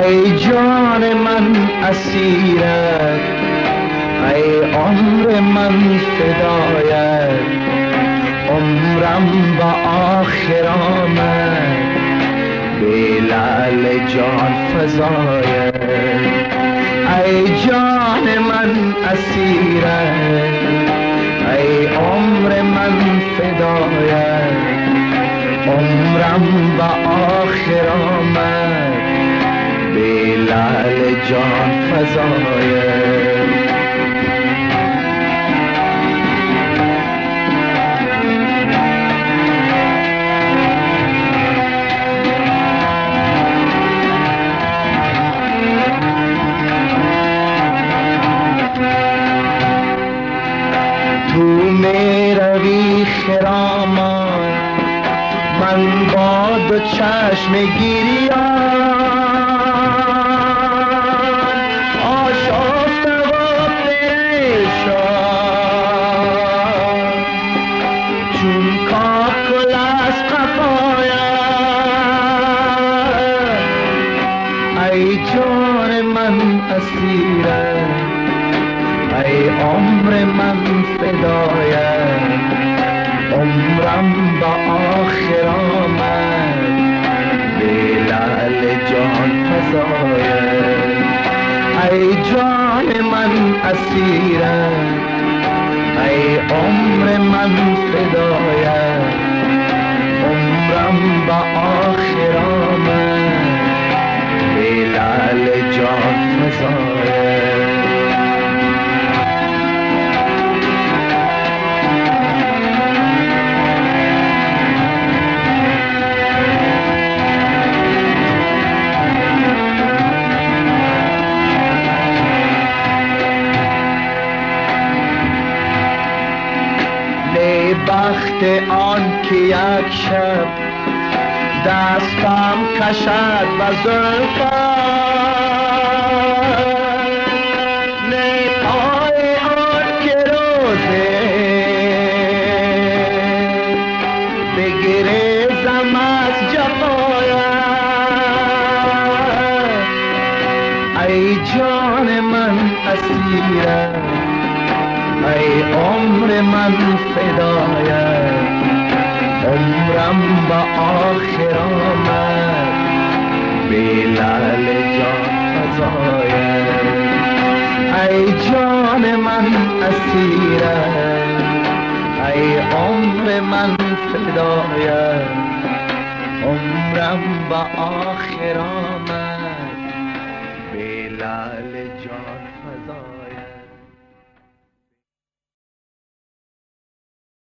ای جان من اسیرت، ای عمر من فدایت، عمرم با آخر آمد به لعل جان فزایت. ای جان من اسیرت، ای عمر من فدایت، عمرم با آخر آمد به لعل جان فزایت. تو می روی خرامان، من با دو چشم گریان آشفته و پریشان، چون کاکل از قفایم. ای جان من اسیرت، ای عمر من فدایت، عمرم با آخر آمد به لعل جان فزایت. ای جان من اسیرت، ای عمر من فدایت، عمرم با آخر آمد به لعل جان فزایت. بخت آن که یک شب دستم کشد و زلفم، نه پای آن که روزه بگریزم از جفایم. ای جان من اسیرت، ای عمر من فدایت، عمرم با آخر آمد به لعل جان فزایت. ای جان من اسیرت، ای عمر من فدایت، عمرم با آخر آمد به لعل جان